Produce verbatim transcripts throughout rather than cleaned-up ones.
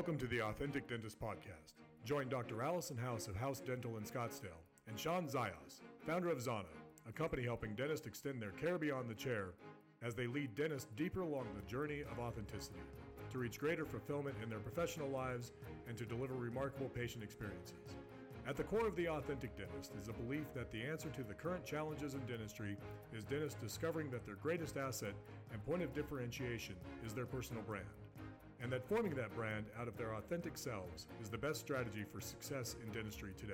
Welcome to the Authentic Dentist Podcast. Join Doctor Allison House of House Dental in Scottsdale and Sean Zayas, founder of Zana, a company helping dentists extend their care beyond the chair as they lead dentists deeper along the journey of authenticity to reach greater fulfillment in their professional lives and to deliver remarkable patient experiences. At the core of the Authentic Dentist is a belief that the answer to the current challenges in dentistry is dentists discovering that their greatest asset and point of differentiation is their personal brand, and that forming that brand out of their authentic selves is the best strategy for success in dentistry today.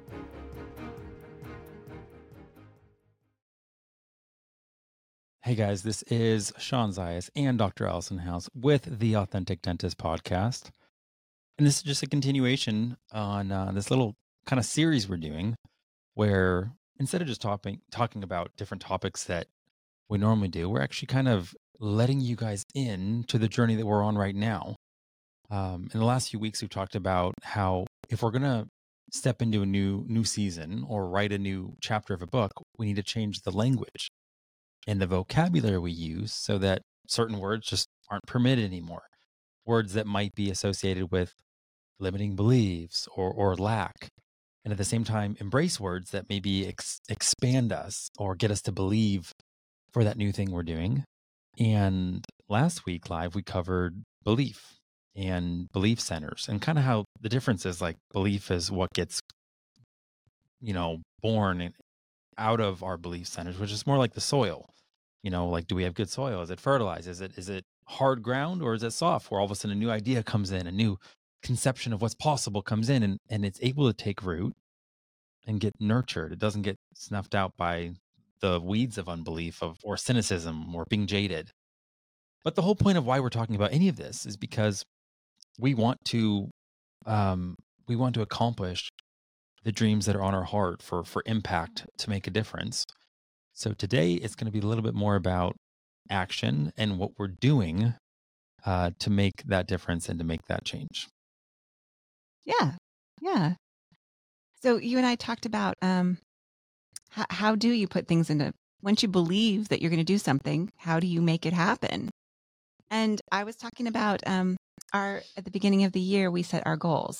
Hey guys, this is Sean Zayas and Doctor Allison House with the Authentic Dentist Podcast. And this is just a continuation on uh, this little kind of series we're doing where instead of just talking, talking about different topics that we normally do, we're actually kind of letting you guys in to the journey that we're on right now. Um, in the last few weeks, we've talked about how if we're going to step into a new new season or write a new chapter of a book, we need to change the language and the vocabulary we use so that certain words just aren't permitted anymore. Words that might be associated with limiting beliefs or, or lack. And at the same time, embrace words that maybe ex- expand us or get us to believe for that new thing we're doing. And last week live, we covered belief and belief centers and kind of how the difference is like belief is what gets, you know, born in, out of our belief centers, which is more like the soil. You know, like, do we have good soil? Is it fertilized? Is it is it hard ground or is it soft? Where all of a sudden a new idea comes in, a new conception of what's possible comes in, and, and it's able to take root and get nurtured. It doesn't get snuffed out by the weeds of unbelief of or cynicism or being jaded. But the whole point of why we're talking about any of this is because we want to um, we want to accomplish the dreams that are on our heart for for impact to make a difference. So today it's going to be a little bit more about action and what we're doing uh, to make that difference and to make that change. Yeah. Yeah. So you and I talked about um, how, how do you put things into, once you believe that you're going to do something, how do you make it happen? And I was talking about um, our, at the beginning of the year, we set our goals.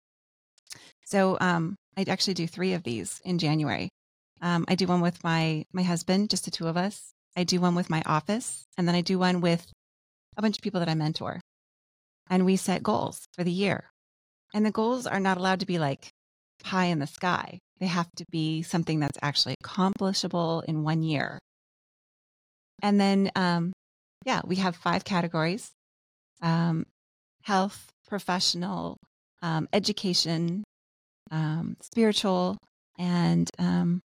So um, I'd actually do three of these in January. Um, I do one with my, my husband, just the two of us. I do one with my office, and then I do one with a bunch of people that I mentor. And we set goals for the year. And the goals are not allowed to be like pie in the sky. They have to be something that's actually accomplishable in one year. And then, um, yeah, we have five categories: um, health, professional, um, education, um, spiritual, and um,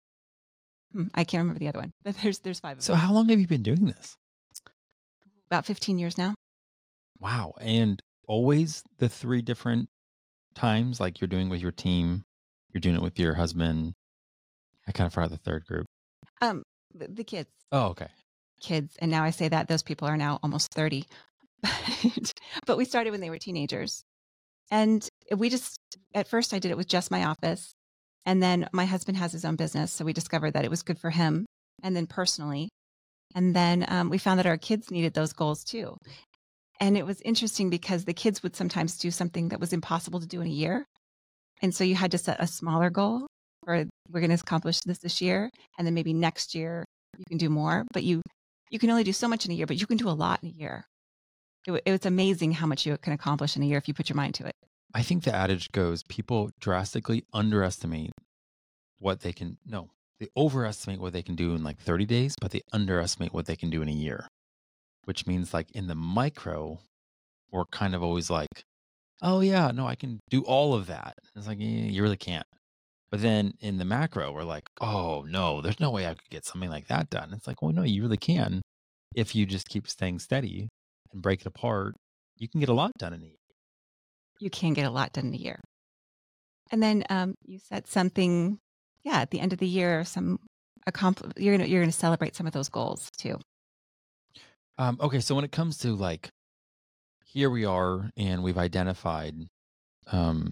I can't remember the other one, but there's there's five of So them. how long have you been doing this? About fifteen years now. Wow. And always the three different times, like you're doing with your team, you're doing it with your husband. I kind of forgot the third group. Um, the, the kids, Oh, okay. kids, and now I say that those people are now almost thirty, but, but we started when they were teenagers, and we just at first I did it with just my office, and then my husband has his own business, so we discovered that it was good for him, and then personally, and then um, we found that our kids needed those goals too. And it was interesting because the kids would sometimes do something that was impossible to do in a year. And so you had to set a smaller goal for we're going to accomplish this this year. And then maybe next year you can do more, but you, you can only do so much in a year, but you can do a lot in a year. It, it was amazing how much you can accomplish in a year if you put your mind to it. I think the adage goes, people drastically underestimate what they can, no, they overestimate what they can do in like thirty days, but they underestimate what they can do in a year. Which means like in the micro, we're kind of always like, oh yeah, no, I can do all of that. It's like, yeah, you really can't. But then in the macro, we're like, oh no, there's no way I could get something like that done. It's like, well, no, you really can. If you just keep staying steady and break it apart, you can get a lot done in a year. You can get a lot done in a year. And then um, you set something, yeah, at the end of the year, some accompli- you're gonna you're gonna celebrate some of those goals too. Um, okay, so when it comes to like, here we are, and we've identified um,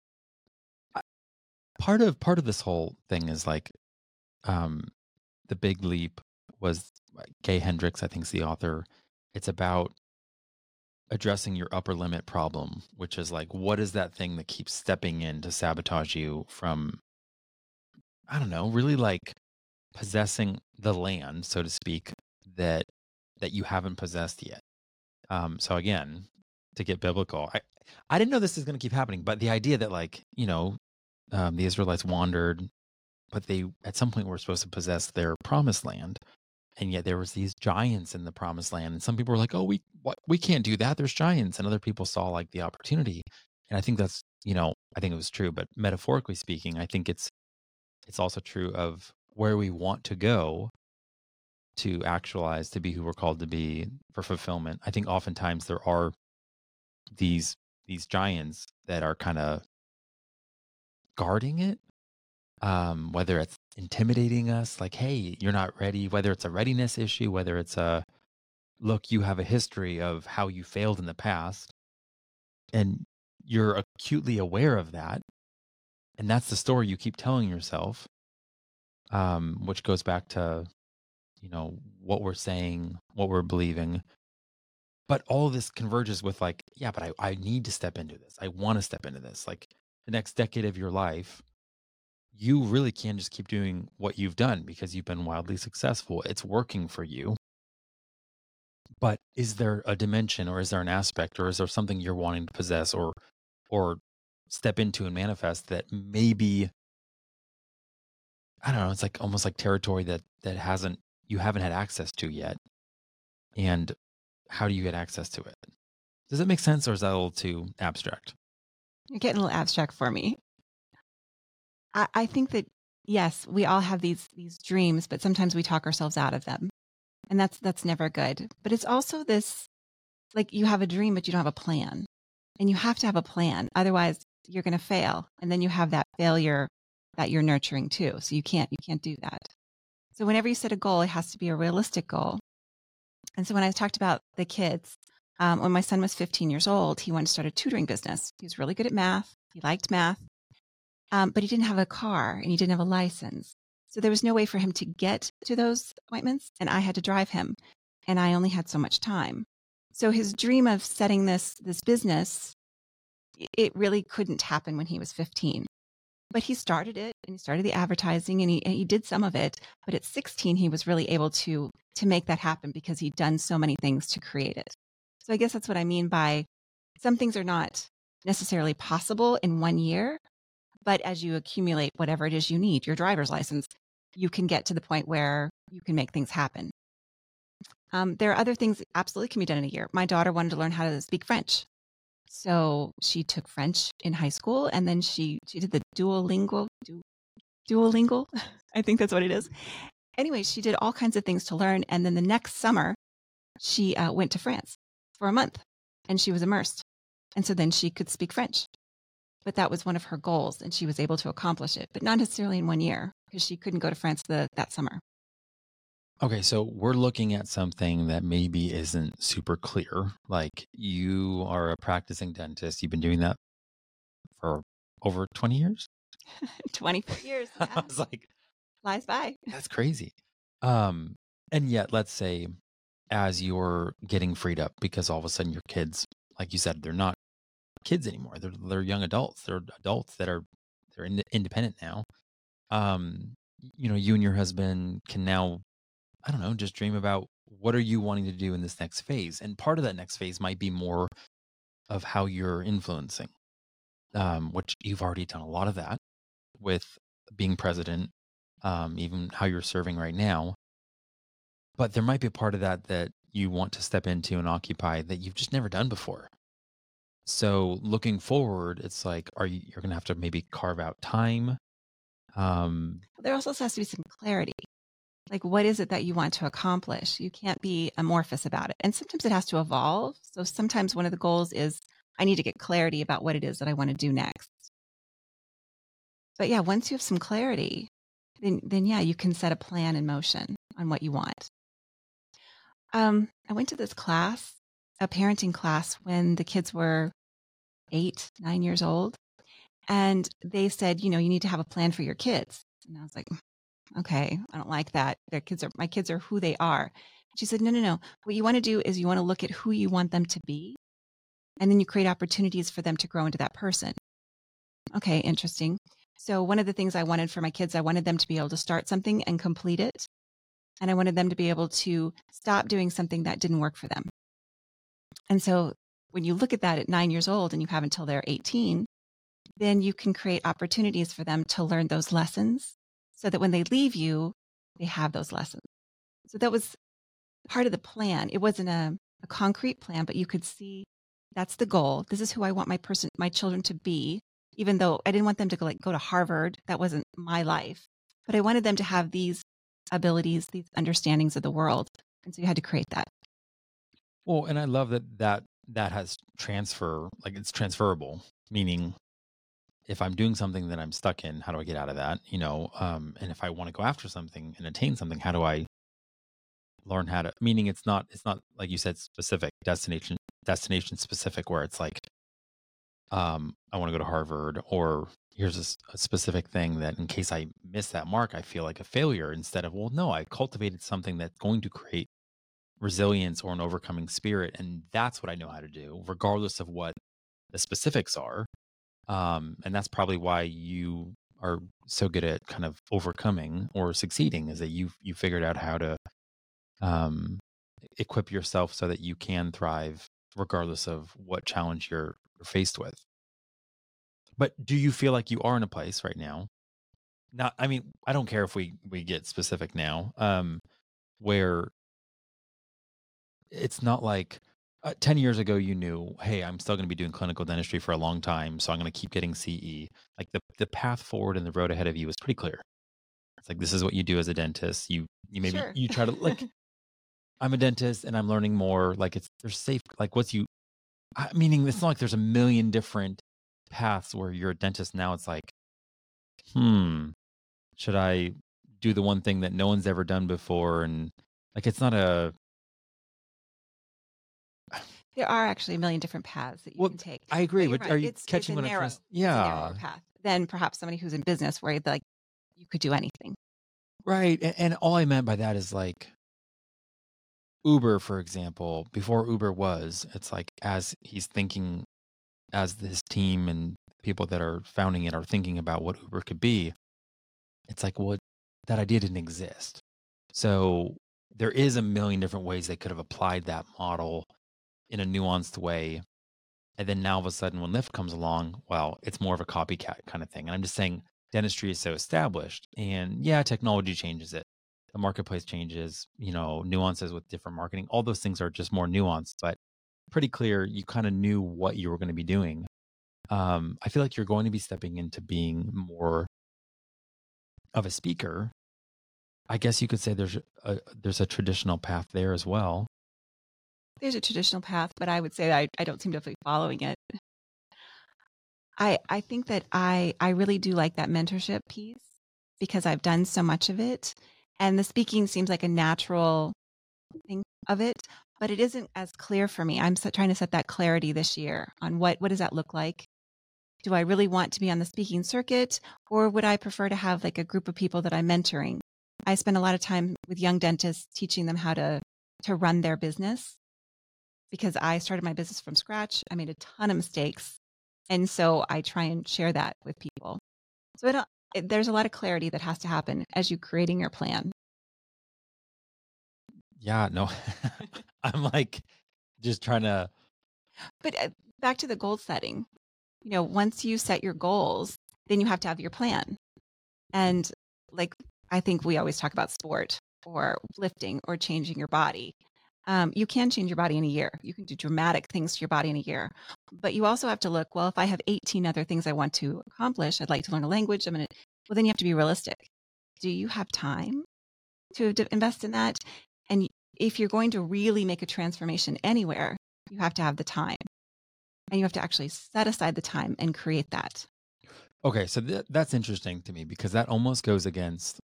part of part of this whole thing is like um, the Big Leap was Gay Hendricks, I think, is the author. It's about addressing your upper limit problem, which is like, what is that thing that keeps stepping in to sabotage you from, I don't know, really like possessing the land, so to speak, that that you haven't possessed yet. Um, so again, to get biblical, I I didn't know this is going to keep happening, but the idea that like you know um, the Israelites wandered, but they at some point were supposed to possess their promised land, and yet there was these giants in the promised land, and some people were like, "Oh, we what, we can't do that. There's giants," and other people saw like the opportunity, and I think that's you know I think it was true, but metaphorically speaking, I think it's it's also true of where we want to go to actualize, to be who we're called to be for fulfillment. I think oftentimes there are these these giants that are kind of guarding it, um, whether it's intimidating us, like, hey, you're not ready, whether it's a readiness issue, whether it's a look, you have a history of how you failed in the past, and you're acutely aware of that. And that's the story you keep telling yourself, um, which goes back to, you know, what we're saying, what we're believing. But all of this converges with like, yeah, but I, I need to step into this. I want to step into this. Like the next decade of your life, you really can just keep doing what you've done because you've been wildly successful. It's working for you. But is there a dimension, or is there an aspect, or is there something you're wanting to possess or or step into and manifest that maybe, I don't know, it's like almost like territory that that hasn't you haven't had access to yet. And how do you get access to it? Does that make sense, or is that a little too abstract? You're getting a little abstract for me. I, I think that, yes, we all have these these dreams, but sometimes we talk ourselves out of them. And that's that's never good. But it's also this, like you have a dream, but you don't have a plan. And you have to have a plan. Otherwise, you're going to fail. And then you have that failure that you're nurturing too. So you can't you can't do that. So whenever you set a goal, it has to be a realistic goal. And so when I talked about the kids, um, when my son was fifteen years old, he wanted to start a tutoring business. He was really good at math. He liked math. Um, but he didn't have a car and he didn't have a license. So there was no way for him to get to those appointments, and I had to drive him, and I only had so much time. So his dream of setting this this business, it really couldn't happen when he was fifteen. But he started it, and he started the advertising, and he and he did some of it. But at sixteen, he was really able to to make that happen because he'd done so many things to create it. So I guess that's what I mean by some things are not necessarily possible in one year, but as you accumulate whatever it is you need, your driver's license, you can get to the point where you can make things happen. Um, there are other things that absolutely can be done in a year. My daughter wanted to learn how to speak French. So she took French in high school, and then she, she did the Duolingo, du, Duolingo, I think that's what it is. Anyway, she did all kinds of things to learn. And then the next summer, she uh, went to France for a month, and she was immersed. And so then she could speak French. But that was one of her goals, and she was able to accomplish it, but not necessarily in one year because she couldn't go to France the, that summer. Okay, so we're looking at something that maybe isn't super clear. Like you are a practicing dentist. You've been doing that for over twenty years? twenty-four years. Yeah. I was like, flies by. That's crazy. Um, and yet, let's say as you're getting freed up because all of a sudden your kids, like you said, they're not kids anymore. They're they're young adults. They're adults that are they're in, independent now. Um, you know, you and your husband can now, I don't know, just dream about what are you wanting to do in this next phase. And part of that next phase might be more of how you're influencing, um, which you've already done a lot of that with being president, um, even how you're serving right now. But there might be a part of that that you want to step into and occupy that you've just never done before. So looking forward, it's like, are you, you're going to have to maybe carve out time. Um, there also has to be some clarity. Like, what is it that you want to accomplish? You can't be amorphous about it. And sometimes it has to evolve. So sometimes one of the goals is I need to get clarity about what it is that I want to do next. But yeah, once you have some clarity, then, then yeah, you can set a plan in motion on what you want. Um, I went to this class, a parenting class, when the kids were eight, nine years old. And they said, you know, you need to have a plan for your kids. And I was like, okay, I don't like that. Their kids are, my kids are who they are. She said, no, no, no. What you want to do is you want to look at who you want them to be And then you create opportunities for them to grow into that person. Okay, interesting. So one of the things I wanted for my kids, I wanted them to be able to start something and complete it. And I wanted them to be able to stop doing something that didn't work for them. And so when you look at that at nine years old and you have until they're eighteen, then you can create opportunities for them to learn those lessons so that when they leave you, they have those lessons. So that was part of the plan. It wasn't a, a concrete plan, but you could see that's the goal. This is who I want my person, my children to be, even though I didn't want them to go like go to Harvard. That wasn't my life, but I wanted them to have these abilities, these understandings of the world. And so you had to create that. Well, and I love that that that has transfer, like it's transferable, meaning if I'm doing something that I'm stuck in, how do I get out of that? You know, um, and if I want to go after something and attain something, how do I learn how to, meaning it's not, it's not like you said, specific destination, destination specific, where it's like, um, I want to go to Harvard, or here's a, s- a specific thing that in case I miss that mark, I feel like a failure, instead of, well, no, I cultivated something that's going to create resilience or an overcoming spirit. And that's what I know how to do, regardless of what the specifics are. Um, and that's probably why you are so good at kind of overcoming or succeeding, is that you've, you figured out how to, um, equip yourself so that you can thrive regardless of what challenge you're, you're faced with. But do you feel like you are in a place right now? Not, I mean, I don't care if we, we get specific now, um, where it's not like uh, ten years ago, you knew, hey, I'm still going to be doing clinical dentistry for a long time, so I'm going to keep getting C E. Like the, the path forward and the road ahead of you is pretty clear. It's like, this is what you do as a dentist. You, you maybe Sure. you try to like, I'm a dentist and I'm learning more. Like it's, there's safe, like what's you, I, meaning it's not like there's a million different paths where you're a dentist. Now it's like, hmm, should I do the one thing that no one's ever done before? And like, it's not a, There are actually a million different paths that you well, can take. I agree, But you're but right. are you It's, it's a catching what I'm narrow, trying it's to, a narrower yeah, path than perhaps somebody who's in business where like you could do anything. right. And, and all I meant by that is like Uber, for example, before Uber was, it's like as he's thinking, as his team and people that are founding it are thinking about what Uber could be, it's like, well, that idea didn't exist. So there is a million different ways they could have applied that model in a nuanced way. And then now all of a sudden when Lyft comes along, well, it's more of a copycat kind of thing. And I'm just saying dentistry is so established, and yeah, technology changes it. The marketplace changes, you know, nuances with different marketing. All those things are just more nuanced, but pretty clear. You kind of knew what you were going to be doing. Um, I feel like you're going to be stepping into being more of a speaker. I guess you could say there's a, there's a traditional path there as well. There's a traditional path, but I would say I, I don't seem to be following it. I I think that I I really do like that mentorship piece because I've done so much of it, and the speaking seems like a natural thing of it, but it isn't as clear for me. I'm set, trying to set that clarity this year on what what does that look like. Do I really want to be on the speaking circuit, or would I prefer to have like a group of people that I'm mentoring? I spend a lot of time with young dentists teaching them how to to run their business because I started my business from scratch. I made a ton of mistakes. And so I try and share that with people. So I don't, it, there's a lot of clarity that has to happen as you creating your plan. Yeah, no, I'm like just trying to. But uh, back to the goal setting, you know, once you set your goals, then you have to have your plan. And like, I think we always talk about sport or lifting or changing your body. Um, you can change your body in a year. You can do dramatic things to your body in a year. But you also have to look, well, if I have eighteen other things I want to accomplish, I'd like to learn a language. I'm going to, well, then you have to be realistic. Do you have time to, to invest in that? And if you're going to really make a transformation anywhere, you have to have the time. And you have to actually set aside the time and create that. Okay, so th- that's interesting to me because that almost goes against.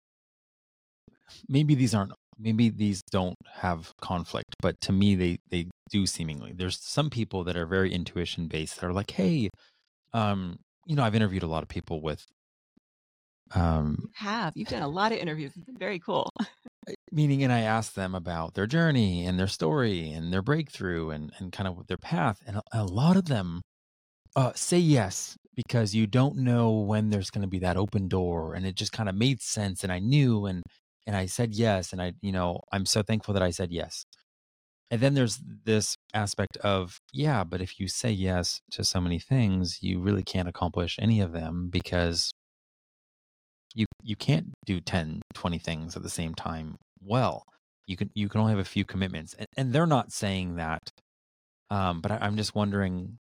Maybe these aren't. Maybe these don't have conflict, but to me, they they do seemingly. There's some people that are very intuition based that are like, hey, um, you know, I've interviewed a lot of people with Um, You have. You've done a lot of interviews. It's been very cool. meaning, and I asked them about their journey and their story and their breakthrough and, and kind of their path. And a, a lot of them uh, say yes because you don't know when there's going to be that open door. And it just kind of made sense. And I knew, and, and I said yes. And I, you know, I'm so thankful that I said yes. And then there's this aspect of, yeah, but if you say yes to so many things, you really can't accomplish any of them because you you can't do ten, twenty things at the same time. Well, you can you can only have a few commitments. And, and they're not saying that. Um, but I, I'm just wondering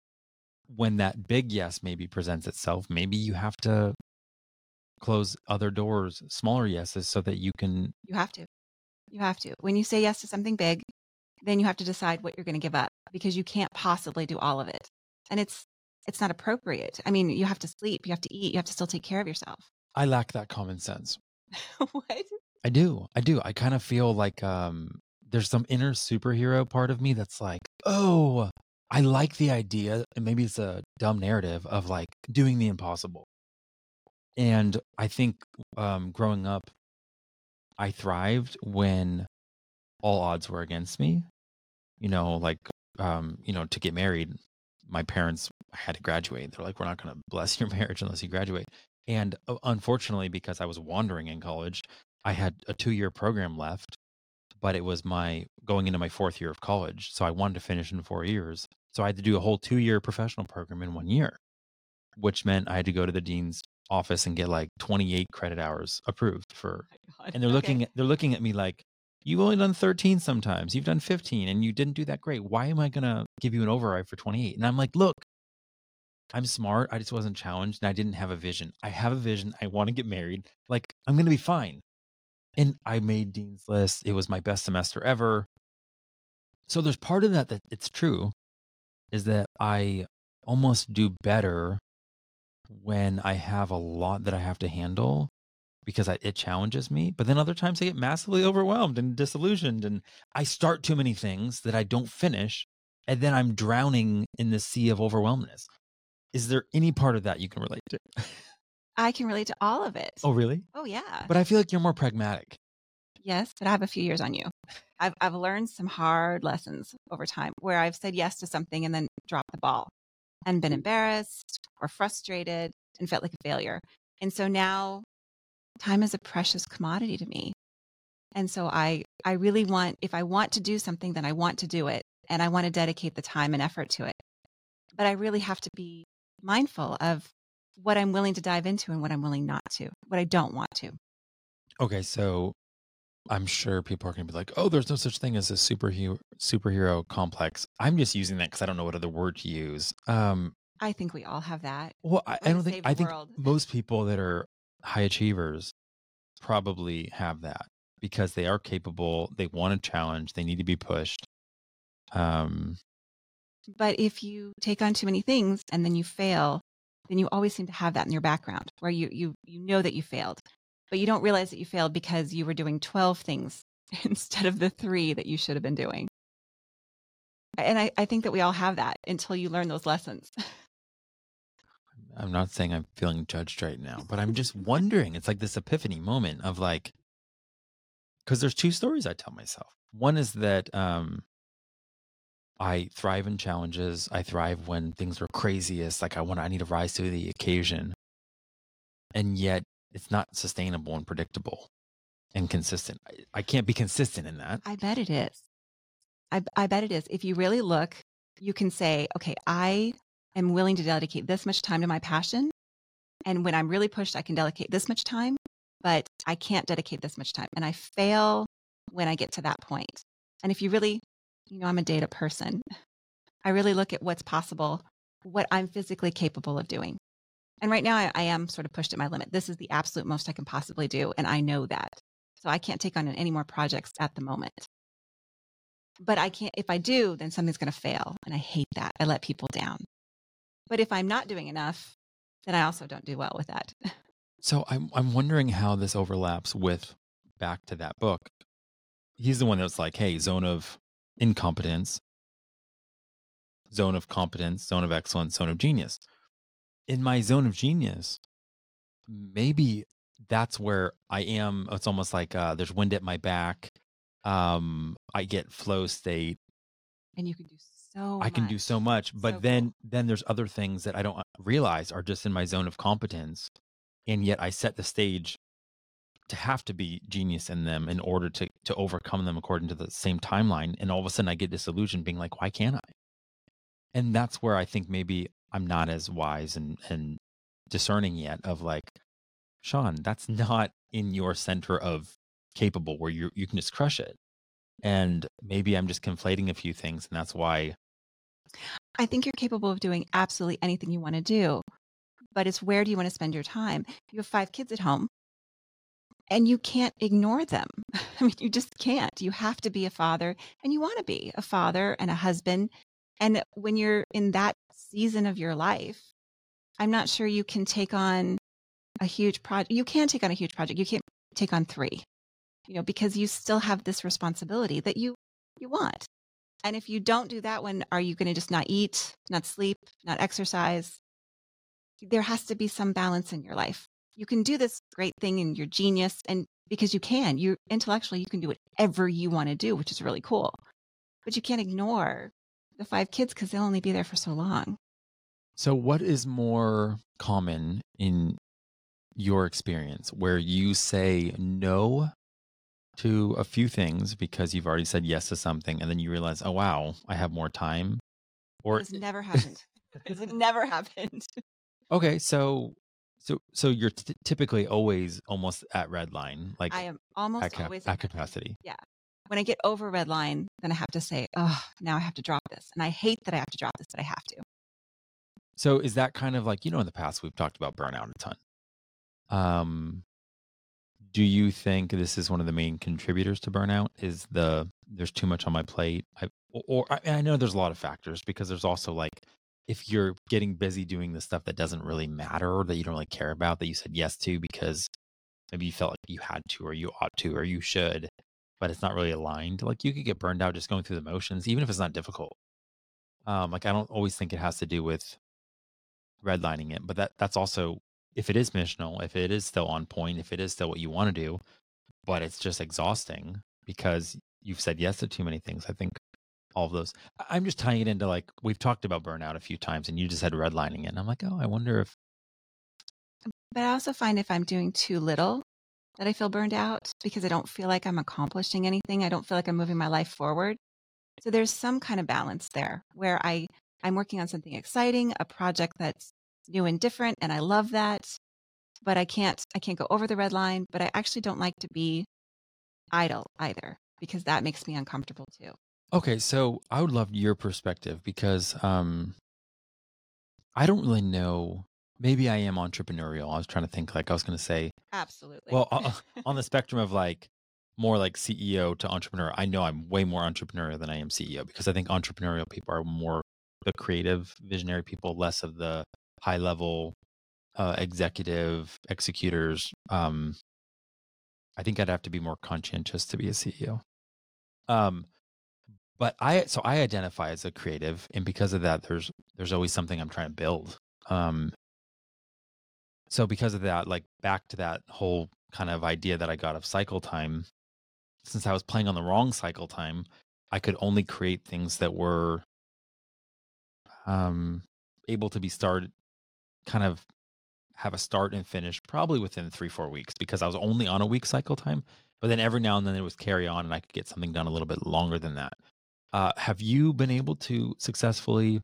when that big yes maybe presents itself, maybe you have to close other doors, smaller yeses, so that you can. You have to. You have to. When you say yes to something big, then you have to decide what you're going to give up because you can't possibly do all of it. And it's it's not appropriate. I mean, you have to sleep, you have to eat, you have to still take care of yourself. I lack that common sense. What? I do. I do. I kind of feel like um, there's some inner superhero part of me that's like, oh, I like the idea. And maybe it's a dumb narrative of like doing the impossible. And I think um, growing up, I thrived when all odds were against me. You know, like, um, you know, to get married, my parents had to graduate. They're like, we're not going to bless your marriage unless you graduate. And uh, unfortunately, because I was wandering in college, I had a two-year program left, but it was my going into my fourth year of college. So I wanted to finish in four years. So I had to do a whole two-year professional program in one year, which meant I had to go to the dean's office and get like twenty-eight credit hours approved for. Oh my God. And they're Okay. looking at, they're looking at me like, you've only done thirteen sometimes. You've done fifteen and you didn't do that great. Why am I going to give you an override for twenty-eight? And I'm like, look, I'm smart. I just wasn't challenged and I didn't have a vision. I have a vision. I want to get married. Like, I'm going to be fine. And I made Dean's List. It was my best semester ever. So there's part of that that it's true is that I almost do better when I have a lot that I have to handle because I, it challenges me. But then other times I get massively overwhelmed and disillusioned and I start too many things that I don't finish. And then I'm drowning in the sea of overwhelmness. Is there any part of that you can relate to? I can relate to all of it. Oh, really? Oh, yeah. But I feel like you're more pragmatic. Yes, but I have a few years on you. I've I've learned some hard lessons over time where I've said yes to something and then dropped the ball and been embarrassed or frustrated and felt like a failure. And so now time is a precious commodity to me. And so I I really want, if I want to do something, then I want to do it and I want to dedicate the time and effort to it. But I really have to be mindful of what I'm willing to dive into and what I'm willing not to, what I don't want to. Okay, so I'm sure people are going to be like, oh, there's no such thing as a superhero superhero complex. I'm just using that because I don't know what other word to use. Um, I think we all have that. well, I, I Wanna don't think, save I the think world. most people that are high achievers probably have that because they are capable. They want a challenge. They need to be pushed. Um, But if you take on too many things and then you fail, then you always seem to have that in your background where you you you know that you failed, but you don't realize that you failed because you were doing twelve things instead of the three that you should have been doing. And I, I think that we all have that until you learn those lessons. I'm not saying I'm feeling judged right now, but I'm just wondering. It's like this epiphany moment of like, because there's two stories I tell myself. One is that um, I thrive in challenges. I thrive when things are craziest. Like I want, I need to rise to the occasion, and yet it's not sustainable and predictable and consistent. I, I can't be consistent in that. I bet it is. I, I bet it is. If you really look, you can say, okay, I am willing to dedicate this much time to my passion. And when I'm really pushed, I can dedicate this much time, but I can't dedicate this much time. And I fail when I get to that point. And if you really, you know, I'm a data person. I really look at what's possible, what I'm physically capable of doing. And right now I, I am sort of pushed at my limit. This is the absolute most I can possibly do. And I know that. So I can't take on any more projects at the moment. But I can't, if I do, then something's going to fail. And I hate that. I let people down. But if I'm not doing enough, then I also don't do well with that. So I'm I'm wondering how this overlaps with back to that book. He's the one that's like, hey, zone of incompetence, zone of competence, zone of excellence, zone of genius. In my zone of genius, maybe that's where I am. It's almost like uh, there's wind at my back. Um, I get flow state. And you can do so I can do much. so much, but So then cool. then there's other things that I don't realize are just in my zone of competence, and yet I set the stage to have to be genius in them in order to to overcome them according to the same timeline. And all of a sudden, I get disillusioned, being like, "Why can't I?" And that's where I think maybe I'm not as wise and and discerning yet. Of like, Sean, that's not in your center of capable where you you can just crush it. And maybe I'm just conflating a few things, and that's why. I think you're capable of doing absolutely anything you want to do, but it's where do you want to spend your time? You have five kids at home and you can't ignore them. I mean, you just can't. You have to be a father, and you want to be a father and a husband. And when you're in that season of your life, I'm not sure you can take on a huge project. You can take on a huge project. You can't take on three, you know, because you still have this responsibility that you you want. And if you don't do that one, are you going to just not eat, not sleep, not exercise? There has to be some balance in your life. You can do this great thing and you're genius, and because you can, you intellectually, you can do whatever you want to do, which is really cool. But you can't ignore the five kids because they'll only be there for so long. So what is more common in your experience where you say no to a few things because you've already said yes to something, and then you realize, oh, wow, I have more time? Or It's never happened. It's never happened. okay, so so so you're t- typically always almost at red line, like I am almost at, cap- always at at red line. capacity. Yeah. When I get over red line, then I have to say, oh, now I have to drop this. And I hate that I have to drop this, but I have to. So is that kind of like, you know, in the past we've talked about burnout a ton. Um, do you think this is one of the main contributors to burnout? Is the there's too much on my plate? I, or, or I, I know there's a lot of factors, because there's also like, if you're getting busy doing the stuff that doesn't really matter or that you don't really care about, that you said yes to because maybe you felt like you had to or you ought to or you should, but it's not really aligned. Like, you could get burned out just going through the motions, even if it's not difficult. Um, like, I don't always think it has to do with redlining it, but that that's also, if it is missional, if it is still on point, if it is still what you want to do, but it's just exhausting because you've said yes to too many things. I think all of those. I- I'm just tying it into, like, we've talked about burnout a few times, and you just had redlining it, and I'm like, oh, I wonder if. But I also find if I'm doing too little, that I feel burned out because I don't feel like I'm accomplishing anything. I don't feel like I'm moving my life forward. So there's some kind of balance there where I, I'm working on something exciting, a project that's new and different, and I love that. But I can't I can't go over the red line. But I actually don't like to be idle either, because that makes me uncomfortable too. Okay, so I would love your perspective, because um, I don't really know. Maybe I am entrepreneurial. I was trying to think, like, I was going to say, Absolutely. well, uh, on the spectrum of like more like C E O to entrepreneur, I know I'm way more entrepreneurial than I am C E O, because I think entrepreneurial people are more the creative, visionary people, less of the high level uh, executive executors. Um, I think I'd have to be more conscientious to be a C E O. Um, but I, so I identify as a creative, and because of that, there's there's always something I'm trying to build. Um, so because of that, like, back to that whole kind of idea that I got of cycle time, since I was playing on the wrong cycle time, I could only create things that were um, able to be started, kind of have a start and finish probably within three, four weeks, because I was only on a week cycle time. But then every now and then it was carry on, and I could get something done a little bit longer than that. Uh, have you been able to successfully,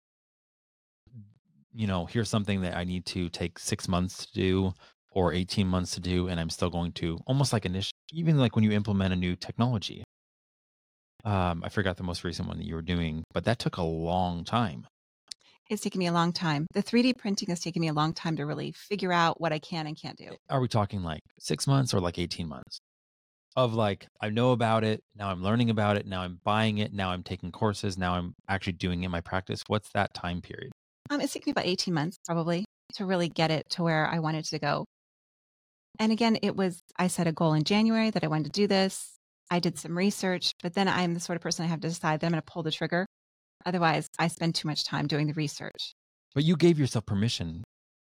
you know, here's something that I need to take six months to do or eighteen months to do, and I'm still going to, almost like initial, even like when you implement a new technology? Um, I forgot the most recent one that you were doing, but that took a long time. It's taken me a long time. The three D printing has taken me a long time to really figure out what I can and can't do. Are we talking like six months or like eighteen months? Of like, I know about it, now I'm learning about it, now I'm buying it, now I'm taking courses, now I'm actually doing it in my practice. What's that time period? Um, it's taken me about eighteen months probably to really get it to where I wanted to go. And again, it was, I set a goal in January that I wanted to do this. I did some research, but then I'm the sort of person I have to decide that I'm going to pull the trigger. Otherwise, I spend too much time doing the research. But you gave yourself permission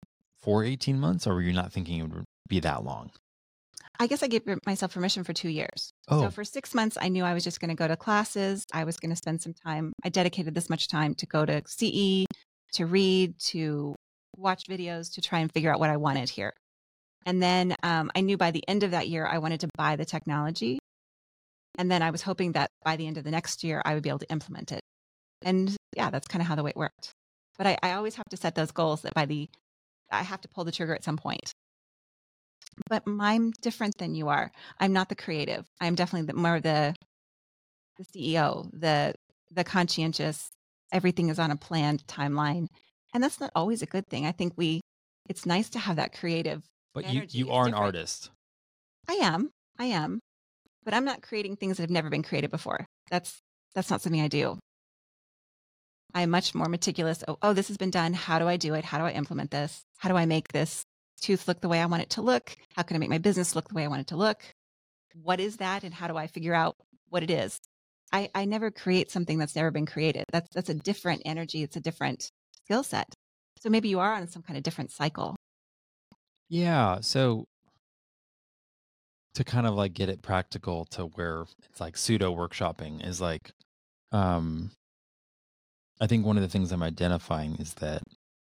for eighteen months, or were you not thinking it would be that long? I guess I gave myself permission for two years. Oh. So for six months, I knew I was just going to go to classes. I was going to spend some time. I dedicated this much time to go to C E, to read, to watch videos, to try and figure out what I wanted here. And then um, I knew by the end of that year, I wanted to buy the technology. And then I was hoping that by the end of the next year, I would be able to implement it. And yeah, that's kind of how the way it worked. But I, I always have to set those goals that by the, I have to pull the trigger at some point. But I'm different than you are. I'm not the creative. I'm definitely the, more the the C E O, the the conscientious. Everything is on a planned timeline, and that's not always a good thing. I think we. It's nice to have that creative. But you energy. you It's are an different. artist. I am. I am. But I'm not creating things that have never been created before. That's that's not something I do. I'm much more meticulous. Oh, oh, this has been done. How do I do it? How do I implement this? How do I make this tooth look the way I want it to look? How can I make my business look the way I want it to look? What is that? And how do I figure out what it is? I, I never create something that's never been created. That's that's a different energy. It's a different skill set. So maybe you are on some kind of different cycle. Yeah. So to kind of like get it practical to where it's like pseudo workshopping is like, um, I think one of the things I'm identifying is that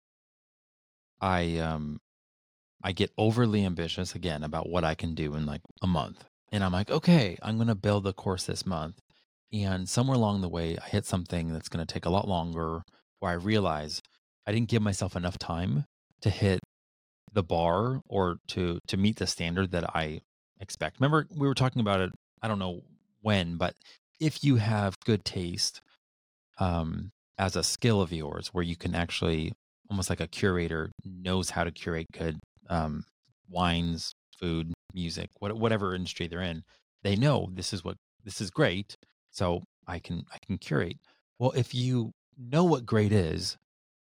I um I get overly ambitious again about what I can do in like a month. And I'm like, okay, I'm going to build a course this month. And somewhere along the way, I hit something that's going to take a lot longer, where I realize I didn't give myself enough time to hit the bar or to to meet the standard that I expect. Remember, we were talking about it, I don't know when, but if you have good taste um, as a skill of yours, where you can actually, almost like a curator, knows how to curate good um, wines, food, music, what, whatever industry they're in, they know this is what this is great. So I can I can curate. Well, if you know what great is,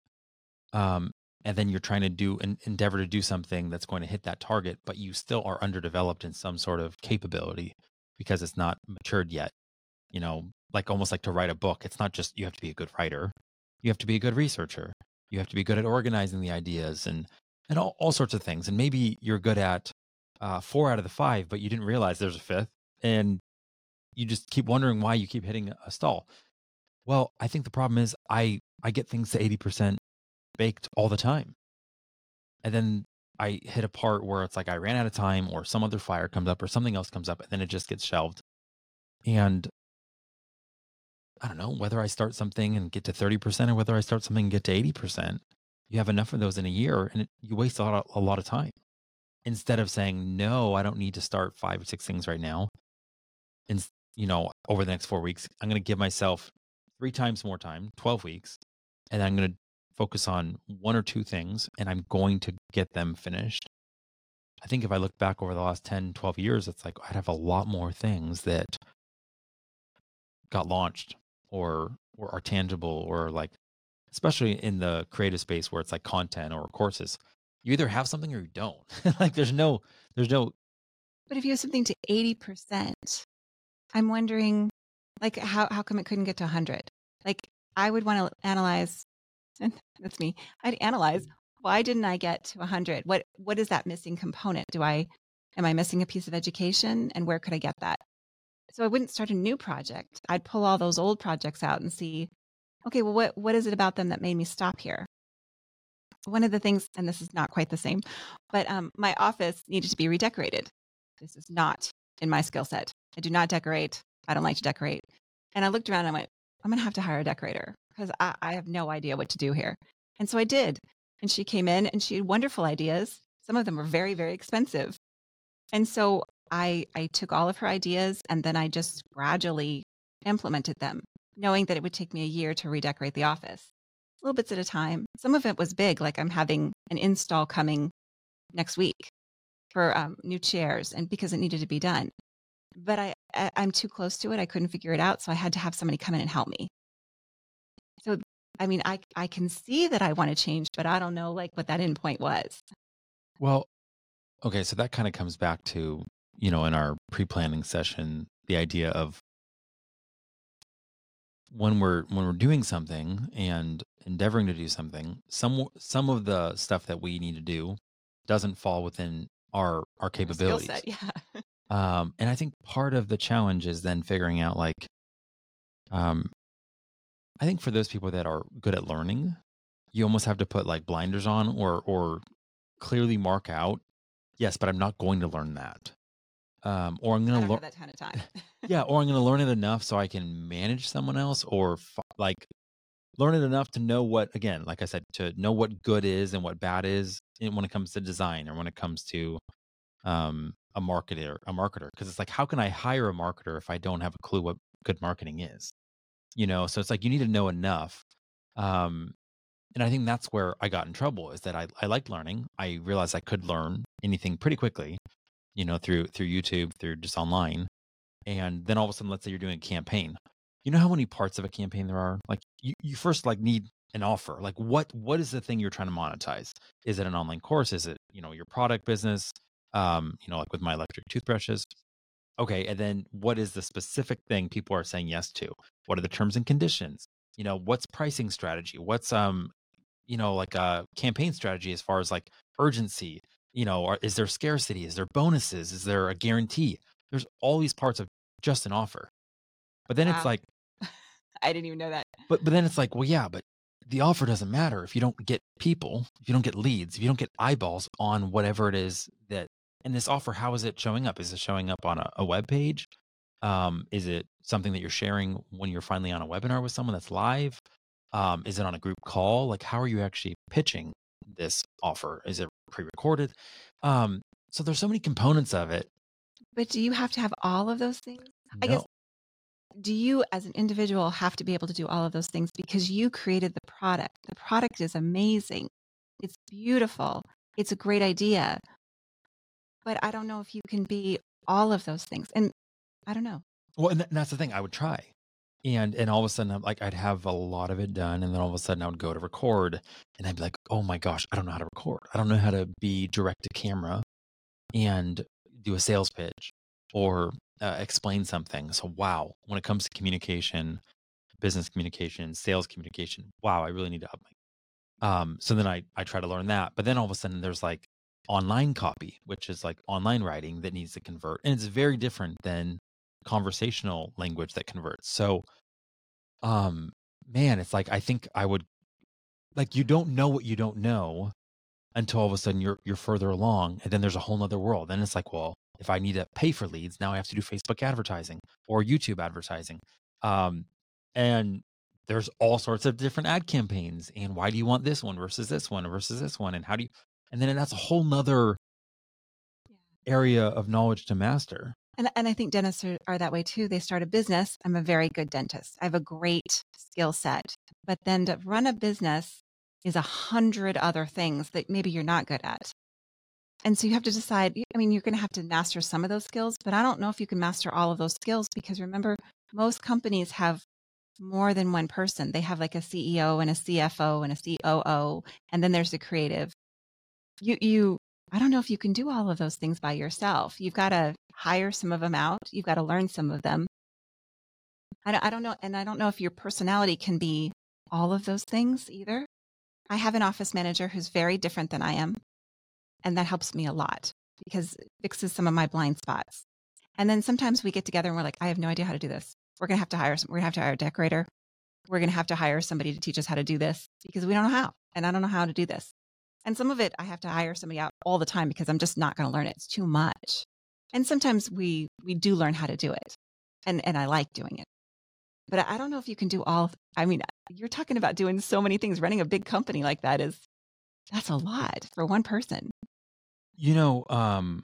um, and then you're trying to do an endeavor to do something that's going to hit that target, but you still are underdeveloped in some sort of capability because it's not matured yet. You know, like almost like to write a book. It's not just you have to be a good writer. You have to be a good researcher. You have to be good at organizing the ideas and and all, all sorts of things. And maybe you're good at uh, four out of the five, but you didn't realize there's a fifth, and you just keep wondering why you keep hitting a stall. Well, I think the problem is I I get things to eighty percent baked all the time, and then I hit a part where it's like I ran out of time, or some other fire comes up, or something else comes up, and then it just gets shelved. And I don't know whether I start something and get to thirty percent or whether I start something and get to eighty percent. You have enough of those in a year, and it, you waste a lot, of, a lot of time. Instead of saying, no, I don't need to start five or six things right now. And, you know, over the next four weeks, I'm going to give myself three times more time, twelve weeks, and I'm going to focus on one or two things, and I'm going to get them finished. I think if I look back over the last ten, twelve years, it's like I'd have a lot more things that got launched or or are tangible, or like, especially in the creative space where it's like content or courses, you either have something or you don't. Like there's no, there's no. But if you have something to eighty percent, I'm wondering, like, how, how come it couldn't get to one hundred? Like, I would want to analyze, and that's me, I'd analyze, why didn't I get to one hundred? What What is that missing component? Do I, am I missing a piece of education? And where could I get that? So I wouldn't start a new project. I'd pull all those old projects out and see, okay, well, what what is it about them that made me stop here? One of the things, and this is not quite the same, but um, my office needed to be redecorated. This is not in my skill set. I do not decorate. I don't like to decorate. And I looked around and I went, I'm going to have to hire a decorator because I, I have no idea what to do here. And so I did. And she came in and she had wonderful ideas. Some of them were very, very expensive. And so I, I took all of her ideas and then I just gradually implemented them, knowing that it would take me a year to redecorate the office, little bits at a time. Some of it was big, like I'm having an install coming next week for um, new chairs, and because it needed to be done. But I, I, I'm too close to it. I couldn't figure it out. So I had to have somebody come in and help me. So, I mean, I, I can see that I want to change, but I don't know like what that endpoint was. Well, okay. So that kind of comes back to, you know, in our pre-planning session, the idea of when we're, when we're doing something and endeavoring to do something, some, some of the stuff that we need to do doesn't fall within our our Skill capabilities. set, yeah. Um, and I think part of the challenge is then figuring out like, um, I think for those people that are good at learning, you almost have to put like blinders on or or clearly mark out, yes, but I'm not going to learn that. Um, or I'm I going to don't learn, have that kind of time. yeah, or I'm going to learn it enough so I can manage someone else or f- like learn it enough to know what, again, like I said, to know what good is and what bad is in- when it comes to design or when it comes to um, a marketer, a marketer. Cause it's like, how can I hire a marketer if I don't have a clue what good marketing is? You know, so it's like, you need to know enough. Um, and I think that's where I got in trouble is that I, I liked learning. I realized I could learn anything pretty quickly, you know, through, through YouTube, through just online. And then all of a sudden, let's say you're doing a campaign. You know how many parts of a campaign there are? Like you, you first like need an offer. Like what what is the thing you're trying to monetize? Is it an online course? Is it, you know, your product business? Um, you know, like with my electric toothbrushes. Okay, and then what is the specific thing people are saying yes to? What are the terms and conditions? You know, what's pricing strategy? What's um, you know, like a campaign strategy as far as like urgency? You know, or is there scarcity? Is there bonuses? Is there a guarantee? There's all these parts of just an offer. But then it's Wow. like, I didn't even know that. but but then it's like, well, yeah, but the offer doesn't matter if you don't get people, if you don't get leads, if you don't get eyeballs on whatever it is that. And this offer, how is it showing up? Is it showing up on a, a web page? Um, is it something that you're sharing when you're finally on a webinar with someone that's live? Um, is it on a group call? Like, how are you actually pitching this offer? Is it pre-recorded? Um, so there's so many components of it. But do you have to have all of those things? I guess, No, do you as an individual have to be able to do all of those things because you created the product? The product is amazing. It's beautiful. It's a great idea. But I don't know if you can be all of those things. And I don't know. well, and, th- and that's the thing. I would try, and and all of a sudden, I'm like, I'd have a lot of it done, and then all of a sudden, I would go to record, and I'd be like, oh my gosh, I don't know how to record. I don't know how to be direct to camera and do a sales pitch or uh, explain something. So wow, when it comes to communication, business communication, sales communication, wow, I really need to up my. Um, so then I I try to learn that, but then all of a sudden, there's like online copy, which is like online writing that needs to convert, and it's very different than conversational language that converts. So um man, it's like I think I would like you don't know what you don't know until all of a sudden you're you're further along and then there's a whole nother world. Then it's like, well, if I need to pay for leads, now I have to do Facebook advertising or YouTube advertising. Um and there's all sorts of different ad campaigns. And why do you want this one versus this one versus this one? And how do you and then that's a whole nother area of knowledge to master. And, and I think dentists are, are that way too. They start a business. I'm a very good dentist. I have a great skill set. But then to run a business is a hundred other things that maybe you're not good at. And so you have to decide, I mean, you're going to have to master some of those skills, but I don't know if you can master all of those skills because remember, most companies have more than one person. They have like a C E O and a C F O and a C O O, and then there's the creative. You, you, I don't know if you can do all of those things by yourself. You've got to hire some of them out. You've got to learn some of them. I don't, I don't know. And I don't know if your personality can be all of those things either. I have an office manager who's very different than I am. And that helps me a lot because it fixes some of my blind spots. And then sometimes we get together and we're like, I have no idea how to do this. We're going to have to hire some, we're going to have to hire a decorator. We're going to have to hire somebody to teach us how to do this because we don't know how. And I don't know how to do this. And some of it, I have to hire somebody out all the time because I'm just not going to learn it. It's too much. And sometimes we, we do learn how to do it. And, and I like doing it. But I don't know if you can do all, I mean, you're talking about doing so many things. Running a big company like that is, that's a lot for one person. You know, um,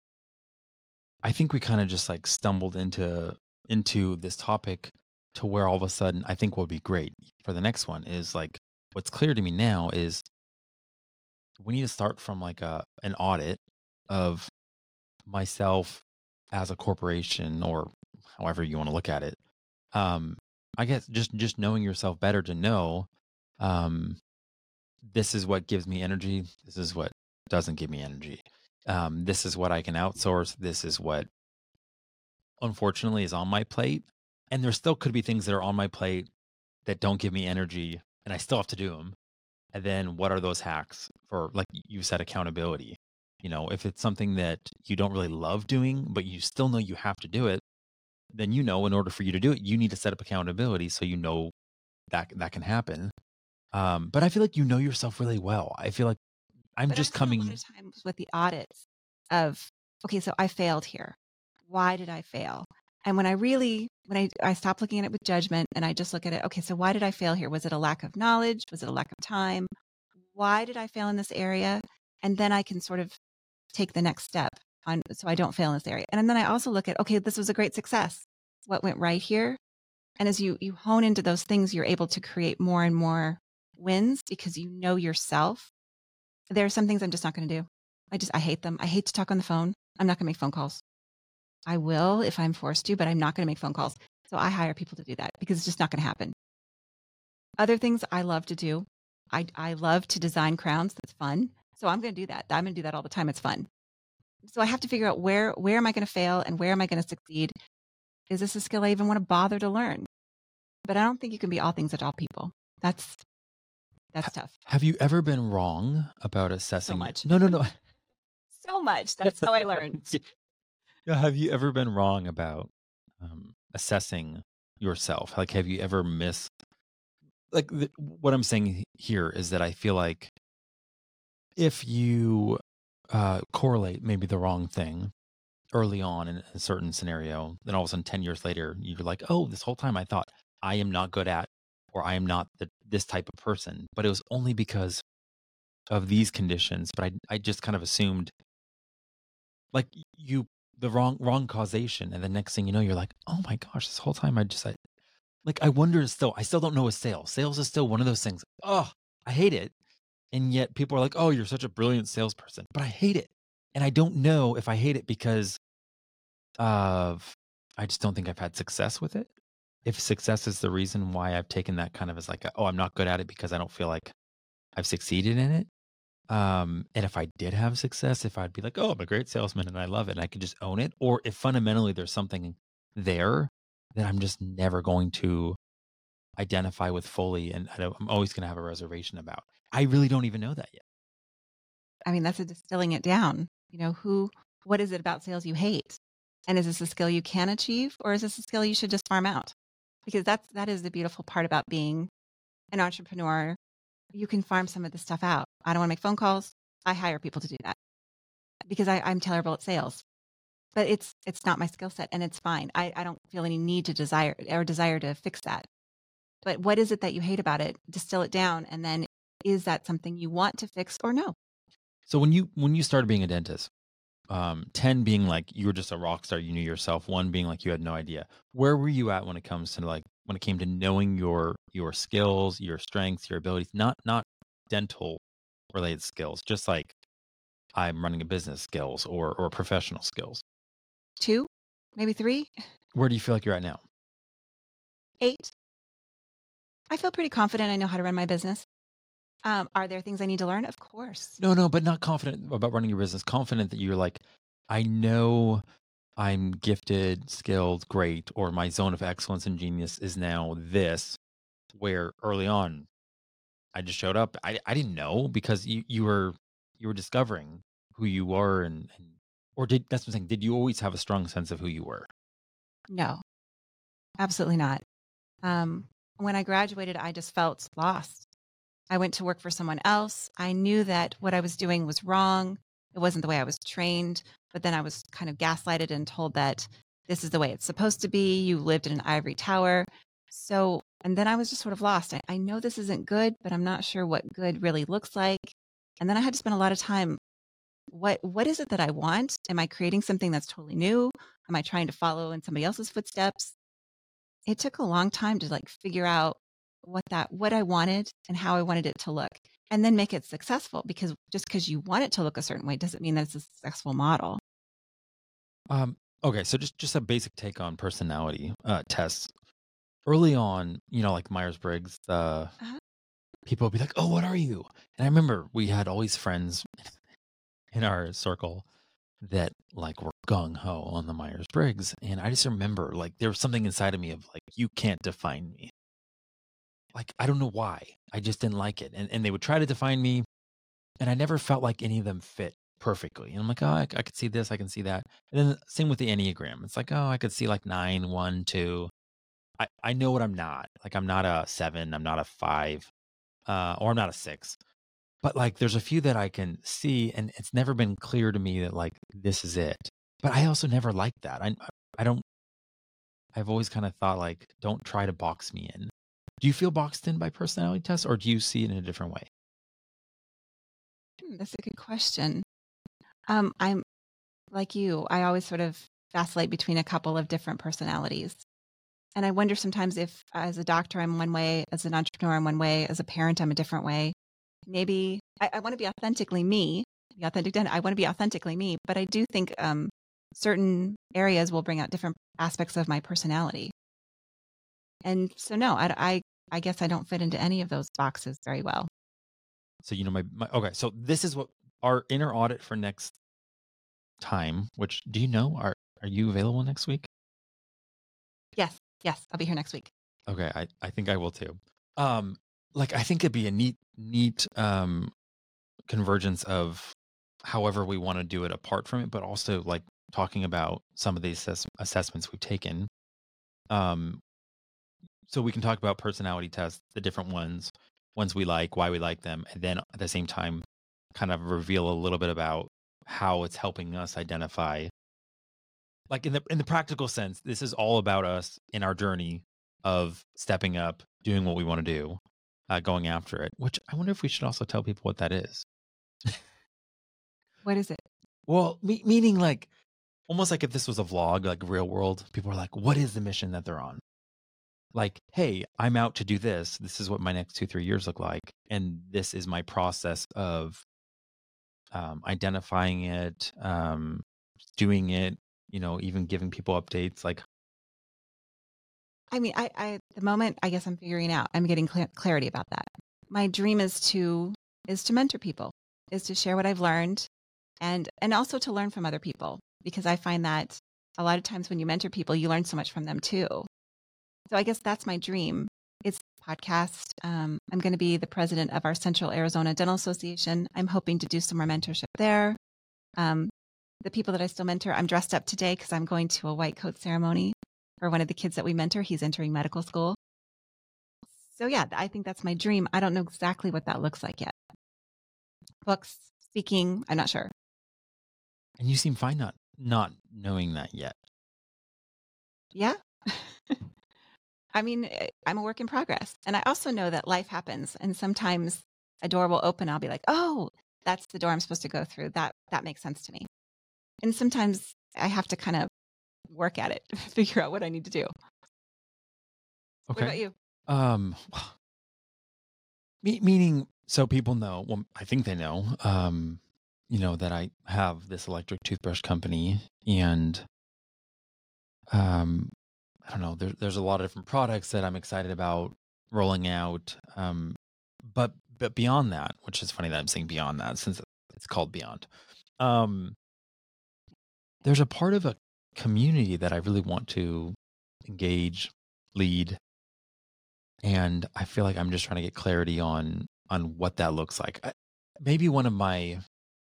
I think we kind of just like stumbled into into this topic to where all of a sudden I think what would be great for the next one is like what's clear to me now is we need to start from like a an audit of myself as a corporation or however you want to look at it. Um, I guess just just knowing yourself better to know um, this is what gives me energy. This is what doesn't give me energy. Um, this is what I can outsource. This is what unfortunately is on my plate. And there still could be things that are on my plate that don't give me energy and I still have to do them. And then what are those hacks for, like you said, accountability? You know, if it's something that you don't really love doing, but you still know you have to do it, then you know in order for you to do it, you need to set up accountability so you know that that can happen. Um, but I feel like you know yourself really well. I feel like I'm But I just spent a lot coming. of times with the audits of, okay, so I failed here. Why did I fail? And when I really, when I, I stopped looking at it with judgment and I just look at it, okay, so why did I fail here? Was it a lack of knowledge? Was it a lack of time? Why did I fail in this area? And then I can sort of take the next step on, so I don't fail in this area. And then I also look at, okay, this was a great success. What went right here? And as you, you hone into those things, you're able to create more and more wins because you know yourself. There are some things I'm just not going to do. I just, I hate them. I hate to talk on the phone. I'm not going to make phone calls. I will if I'm forced to, but I'm not going to make phone calls. So I hire people to do that because it's just not going to happen. Other things I love to do. I, I love to design crowns. That's fun. So I'm going to do that. I'm going to do that all the time. It's fun. So I have to figure out where, where am I going to fail and where am I going to succeed? Is this a skill I even want to bother to learn? But I don't think you can be all things to all people. That's, that's tough. Have you ever been wrong about assessing? So much. No, no, no. So much. That's how I learned. Yeah, have you ever been wrong about um, assessing yourself? Like, have you ever missed? Like, the, what I'm saying here is that I feel like if you uh, correlate maybe the wrong thing early on in a certain scenario, then all of a sudden ten years later, you're like, oh, this whole time I thought I am not good at, or I am not the, this type of person, but it was only because of these conditions. But I, I just kind of assumed like you, the wrong, wrong causation. And the next thing you know, you're like, oh my gosh, this whole time I just, I, like, I wonder still, I still don't know a sales. Sales is still one of those things. Oh, I hate it. And yet people are like, oh, you're such a brilliant salesperson, but I hate it. And I don't know if I hate it because of, I just don't think I've had success with it. If success is the reason why I've taken that kind of as like, a, oh, I'm not good at it because I don't feel like I've succeeded in it. Um, and if I did have success, if I'd be like, oh, I'm a great salesman and I love it and I could just own it. Or if fundamentally there's something there that I'm just never going to identify with fully and I don't, I'm always going to have a reservation about. I really don't even know that yet. I mean, that's a distilling it down. You know, who, what is it about sales you hate? And is this a skill you can achieve or is this a skill you should just farm out? Because that's, that is the beautiful part about being an entrepreneur. You can farm some of this stuff out. I don't want to make phone calls. I hire people to do that because I, I'm terrible at sales, but it's, it's not my skill set and it's fine. I, I don't feel any need to desire or desire to fix that. But what is it that you hate about it? Distill it down. And then is that something you want to fix or no? So when you, when you started being a dentist, um, ten being like you were just a rock star, you knew yourself, one being like you had no idea. Where were you at when it comes to like, when it came to knowing your, your skills, your strengths, your abilities, not, not dental related skills, just like I'm running a business skills or, or professional skills? Two, maybe three, Where do you feel like you're at now? eight. I feel pretty confident I know how to run my business. Um, are there things I need to learn? Of course. No, no, but not confident about running your business. Confident that you're like, I know I'm gifted, skilled, great, or my zone of excellence and genius is now this, where early on I just showed up. I, I didn't know because you, you were you were discovering who you were and, and or did that's what I'm saying. Did you always have a strong sense of who you were? No, absolutely not. Um, when I graduated, I just felt lost. I went to work for someone else. I knew that what I was doing was wrong. It wasn't the way I was trained, but then I was kind of gaslighted and told that this is the way it's supposed to be. You lived in an ivory tower. So, and then I was just sort of lost. I, I know this isn't good, but I'm not sure what good really looks like. And then I had to spend a lot of time. What, what is it that I want? Am I creating something that's totally new? Am I trying to follow in somebody else's footsteps? It took a long time to like figure out what that, what I wanted and how I wanted it to look and then make it successful, because just because you want it to look a certain way doesn't mean that it's a successful model. Um, okay. So just, just a basic take on personality uh, tests. Early on, you know, like Myers-Briggs, uh, uh-huh. people would be like, oh, what are you? And I remember we had all these friends in our circle that like were gung-ho on the Myers-Briggs. And I just remember like there was something inside of me of like, you can't define me. Like, I don't know why. I just didn't like it. And and they would try to define me. And I never felt like any of them fit perfectly. And I'm like, oh, I, I could see this, I can see that. And then same with the Enneagram. It's like, oh, I could see like nine, one, two. I, I know what I'm not. Like I'm not a seven, I'm not a five, uh, or I'm not a six. But like there's a few that I can see, and it's never been clear to me that like this is it. But I also never liked that. I I don't I've always kind of thought like, don't try to box me in. Do you feel boxed in by personality tests, or do you see it in a different way? Hmm, that's a good question. Um, I'm like you. I always sort of vacillate between a couple of different personalities. And I wonder sometimes if as a doctor, I'm one way, as an entrepreneur, I'm one way, as a parent, I'm a different way. Maybe I, I want to be authentically me, the authentic dentist. I want to be authentically me, but I do think um, certain areas will bring out different aspects of my personality. And so, no, I, I, I guess I don't fit into any of those boxes very well. So, you know, my, my okay. So this is what our inner audit for next time, which do you know, are, are you available next week? Yes. Yes. I'll be here next week. Okay. I, I think I will too. Um, like, I think it'd be a neat, neat, um, convergence of however we want to do it apart from it, but also like talking about some of these assess- assessments we've taken. Um, so we can talk about personality tests, the different ones, ones we like, why we like them, and then at the same time, kind of reveal a little bit about how it's helping us identify. Like in the in the practical sense, this is all about us in our journey of stepping up, doing what we want to do, uh, going after it. Which I wonder if we should also tell people what that is. What is it? Well, me- meaning like almost like if this was a vlog, like real world, people are like, what is the mission that they're on? Like, hey, I'm out to do this. This is what my next two, three years look like. And this is my process of um, identifying it, um, doing it, you know, even giving people updates. Like, I mean, I, I, at the moment, I guess I'm figuring out, I'm getting cl- clarity about that. My dream is to, is to mentor people, is to share what I've learned and, and also to learn from other people, because I find that a lot of times when you mentor people, you learn so much from them too. So I guess that's my dream. It's a podcast. Um, I'm going to be the president of our Central Arizona Dental Association. I'm hoping to do some more mentorship there. Um, the people that I still mentor, I'm dressed up today because I'm going to a white coat ceremony for one of the kids that we mentor. He's entering medical school. So yeah, I think that's my dream. I don't know exactly what that looks like yet. Books, speaking, I'm not sure. and you seem fine not not knowing that yet. Yeah. I mean, I'm a work in progress. And I also know that life happens. And sometimes a door will open. I'll be like, oh, that's the door I'm supposed to go through. That that makes sense to me. And sometimes I have to kind of work at it, figure out what I need to do. Okay. What about you? Um, me- meaning, so people know, well, I think they know, um, you know, that I have this electric toothbrush company, and um, I don't know, there, there's a lot of different products that I'm excited about rolling out. Um, but but beyond that, which is funny that I'm saying beyond that since it's called Beyond. Um, there's a part of a community that I really want to engage, lead, and I feel like I'm just trying to get clarity on on what that looks like. I, maybe one of my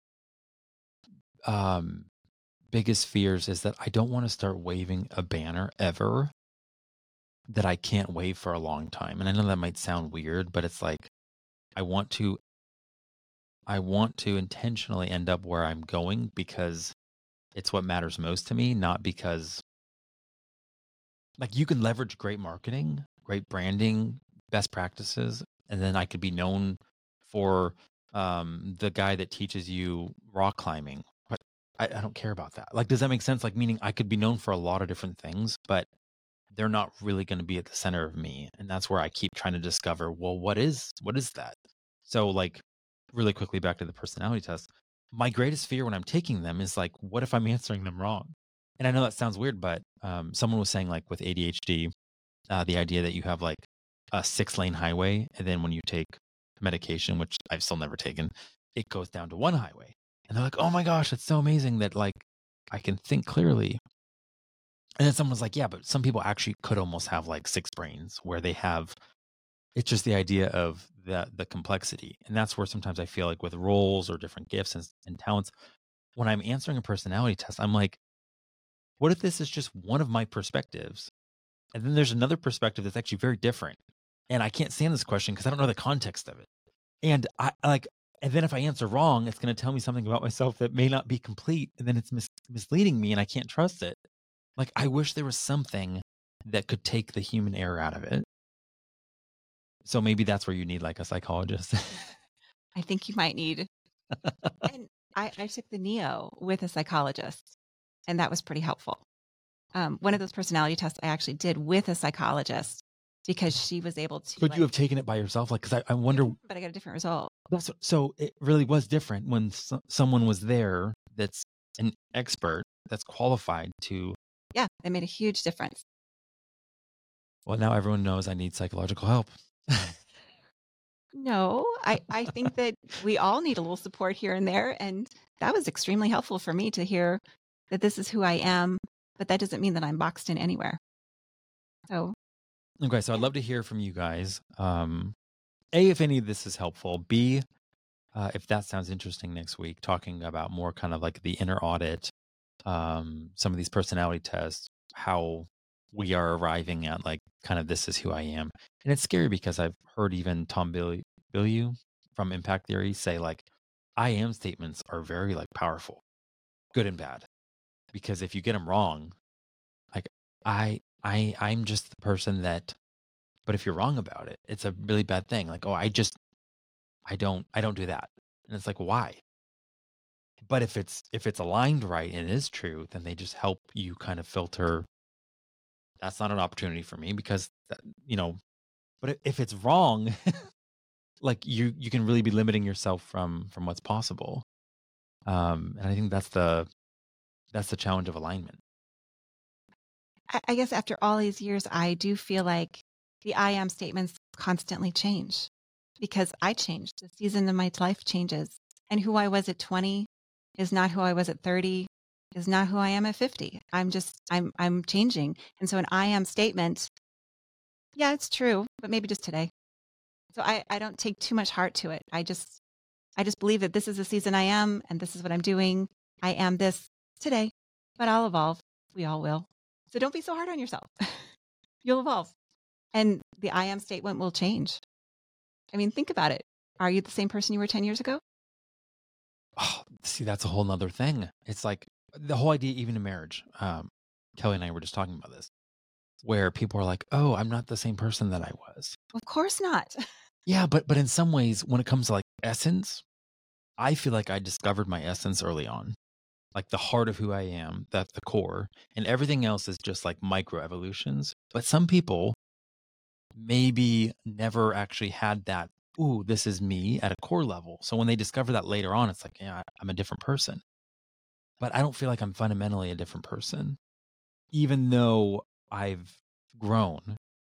um biggest fears is that I don't want to start waving a banner ever that I can't wave for a long time. And I know that might sound weird, but it's like I want to I want to intentionally end up where I'm going because it's what matters most to me, not because like you can leverage great marketing, great branding, best practices, and then I could be known for um, the guy that teaches you rock climbing. But I, I don't care about that. Like, does that make sense? Like, meaning I could be known for a lot of different things, but they're not really going to be at the center of me. And that's where I keep trying to discover, well, what is what is that? So, like, really quickly back to the personality test. My greatest fear when I'm taking them is like, what if I'm answering them wrong? And I know that sounds weird, but um, someone was saying like with A D H D, uh, the idea that you have like a six lane highway, and then when you take medication, which I've still never taken, it goes down to one highway. And they're like, oh my gosh, it's so amazing that like I can think clearly. And then someone's like, yeah, but some people actually could almost have like six brains where they have, it's just the idea of the the complexity. And that's where sometimes I feel like with roles or different gifts and, and talents, when I'm answering a personality test, I'm like, what if this is just one of my perspectives? And then there's another perspective that's actually very different. And I can't stand this question because I don't know the context of it. And I like, and then if I answer wrong, it's going to tell me something about myself that may not be complete. And then it's mis- misleading me and I can't trust it. Like, I wish there was something that could take the human error out of it. So maybe that's where you need like a psychologist. I think you might need. And I, I took the Neo with a psychologist, and that was pretty helpful. Um, one of those personality tests I actually did with a psychologist because she was able to. Could like, you have taken it by yourself? Like, because I, I wonder. But I got a different result. That's, so it really was different when so, someone was there that's an expert, that's qualified to. Yeah, it made a huge difference. Well, now everyone knows I need psychological help. No, I, I think that we all need a little support here and there. And that was extremely helpful for me to hear that this is who I am, but that doesn't mean that I'm boxed in anywhere. So, okay, so I'd love to hear from you guys. Um, A, if any of this is helpful. B, uh, if that sounds interesting next week, talking about more kind of like the inner audit, um, some of these personality tests, how we are arriving at like kind of this is who I am. And it's scary because I've heard even Tom Bill- Bilyeu from Impact Theory say like, I am statements are very like powerful, good and bad. Because if you get them wrong, like I, I, I'm just the person that, but if you're wrong about it, it's a really bad thing. Like, oh, I just, I don't, I don't do that. And it's like, why? But if it's, if it's aligned right and it is true, then they just help you kind of filter. That's not an opportunity for me because, you know, but if it's wrong, like you, you can really be limiting yourself from, from what's possible. Um, and I think that's the, that's the challenge of alignment. I, I guess after all these years, I do feel like the I am statements constantly change because I changed. The season of my life changes. And who I was at twenty is not who I was at thirty, is not who I am at fifty. I'm just, I'm, I'm changing. And so an I am statement, yeah, it's true, but maybe just today. So I, I don't take too much heart to it. I just, I just believe that this is the season I am, and this is what I'm doing. I am this today, but I'll evolve. We all will. So don't be so hard on yourself. You'll evolve. And the I am statement will change. I mean, think about it. Are you the same person you were ten years ago? Oh, see, that's a whole nother thing. It's like the whole idea, even in marriage. Um, Kelly and I were just talking about this, where people are like, oh, I'm not the same person that I was. Of course not. Yeah, but but in some ways, when it comes to like essence, I feel like I discovered my essence early on. Like the heart of who I am, that's the core. And everything else is just like micro evolutions. But some people maybe never actually had that, ooh, this is me at a core level. So when they discover that later on, it's like, yeah, I'm a different person. But I don't feel like I'm fundamentally a different person, even though I've grown.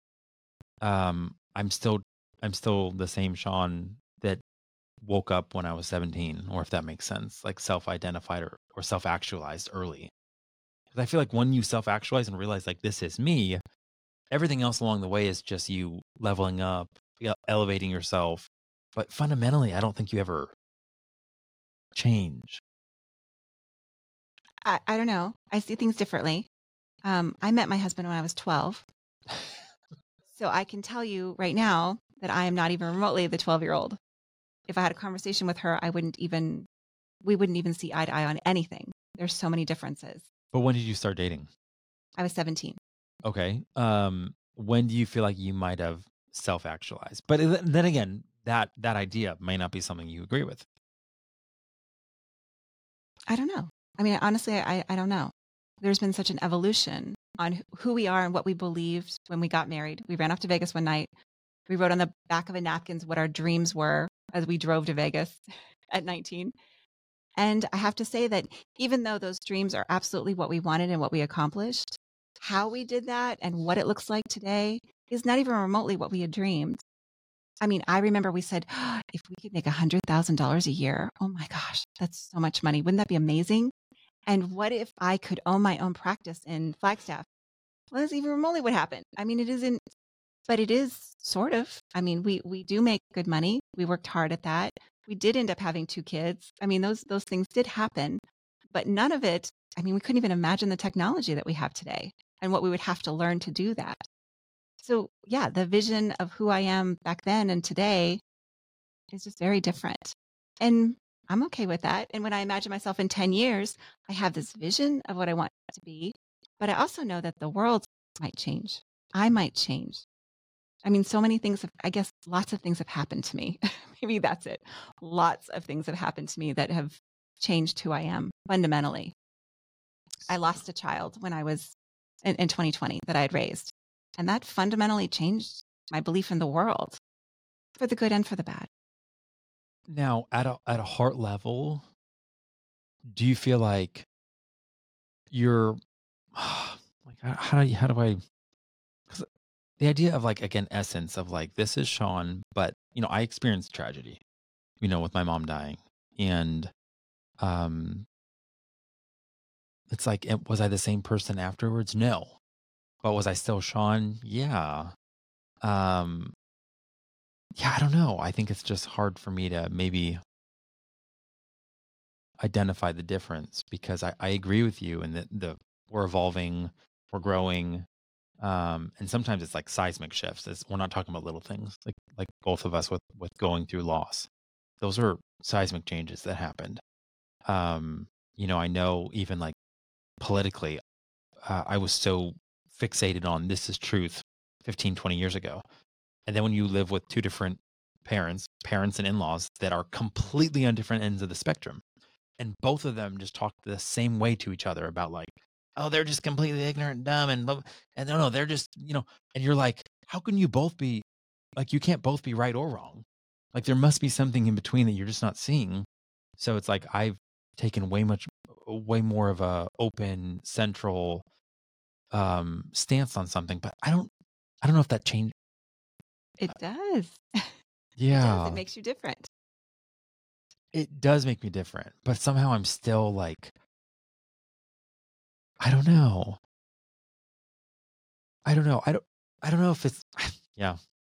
Um, I'm still, I'm still the same Sean that woke up when I was seventeen, or if that makes sense, like self-identified or, or self-actualized early. Because I feel like when you self-actualize and realize like this is me, everything else along the way is just you leveling up, elevating yourself. But fundamentally, I don't think you ever change. I, I don't know. I see things differently. Um, I met my husband when I was twelve. So I can tell you right now that I am not even remotely the twelve-year-old. If I had a conversation with her, I wouldn't even, we wouldn't even see eye to eye on anything. There's so many differences. But when did you start dating? I was seventeen. Okay. Um, when do you feel like you might have self-actualized? But then again, that that idea may not be something you agree with. I don't know. I mean, honestly, I, I don't know. There's been such an evolution on who we are and what we believed when we got married. We ran off to Vegas one night. We wrote on the back of a napkins what our dreams were as we drove to Vegas at nineteen. And I have to say that even though those dreams are absolutely what we wanted and what we accomplished, how we did that and what it looks like today is not even remotely what we had dreamed. I mean, I remember we said, oh, if we could make one hundred thousand dollars a year, oh my gosh, that's so much money. Wouldn't that be amazing? And what if I could own my own practice in Flagstaff? Well, that's even remotely what happened. I mean, it isn't, but it is sort of. I mean, we we do make good money. We worked hard at that. We did end up having two kids. I mean, those those things did happen. but none of it, I mean, we couldn't even imagine the technology that we have today and what we would have to learn to do that. So yeah, the vision of who I am back then and today is just very different. And I'm okay with that. And when I imagine myself in ten years, I have this vision of what I want to be, but I also know that the world might change. I might change. I mean, so many things, have, I guess lots of things have happened to me. Maybe that's it. Lots of things have happened to me that have changed who I am fundamentally. I lost a child when I was in, in twenty twenty that I had raised. And that fundamentally changed my belief in the world for the good and for the bad. Now, at a at a heart level, do you feel like you're like how how do you, how do I? Because the idea of like again essence of like this is Sean, but you know I experienced tragedy, you know, with my mom dying, and um, it's like it- was I the same person afterwards? No, but was I still Sean? Yeah. Um, yeah, I don't know. I think it's just hard for me to maybe identify the difference because I, I agree with you in that the we're evolving, we're growing, um, and sometimes it's like seismic shifts. It's, we're not talking about little things like like both of us with with going through loss. Those are seismic changes that happened. Um, you know, I know even like politically, uh, I was so fixated on this is truth fifteen, twenty years ago. And then when you live with two different parents, parents and in-laws that are completely on different ends of the spectrum, and both of them just talk the same way to each other about like, oh, they're just completely ignorant and dumb and blah, and no, no, they're just, you know, and you're like, how can you both be like, you can't both be right or wrong. Like there must be something in between that you're just not seeing. So it's like I've taken way much, way more of a open central um stance on something, but I don't, I don't know if that changed. It does. It Yeah. does. It makes you different. It does make me different, but somehow I'm still like, I don't know. I don't know. I don't, I don't know if it's, yeah.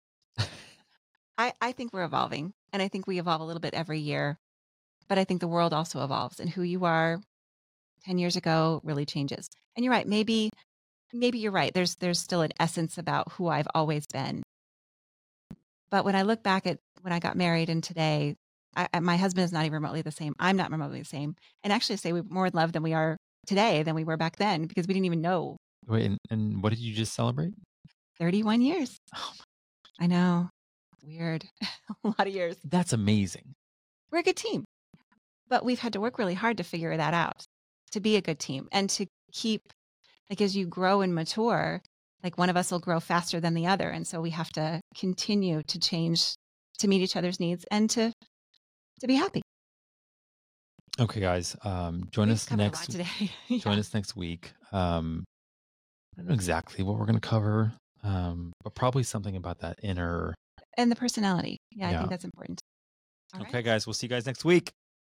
I, I think we're evolving, and I think we evolve a little bit every year, but I think the world also evolves, and who you are ten years ago really changes. And you're right. Maybe, maybe you're right. There's, there's still an essence about who I've always been. But when I look back at when I got married and today, I, I- my husband is not even remotely the same. I'm not remotely the same. And actually say we're more in love than we are today than we were back then because we didn't even know. Wait, and, and what did you just celebrate? thirty-one years. Oh, I know. Weird. A lot of years. that's amazing. We're a good team. But we've had to work really hard to figure that out, to be a good team and to keep, like as you grow and mature, like one of us will grow faster than the other. And so we have to continue to change to meet each other's needs and to to be happy. Okay, guys, um, join We've us covered a lot next. today. Join Yeah. us next week. Um, I don't know exactly what we're going to cover, um, but probably something about that inner. And the personality. Yeah, I Yeah. think that's important. All Okay, right. guys, we'll see you guys next week.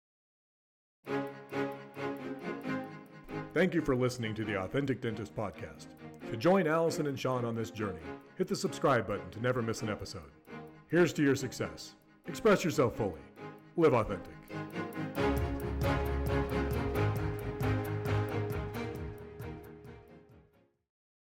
Thank you for listening to the Authentic Dentist Podcast. To join Allison and Sean on this journey, hit the subscribe button to never miss an episode. Here's to your success. Express yourself fully. Live authentic.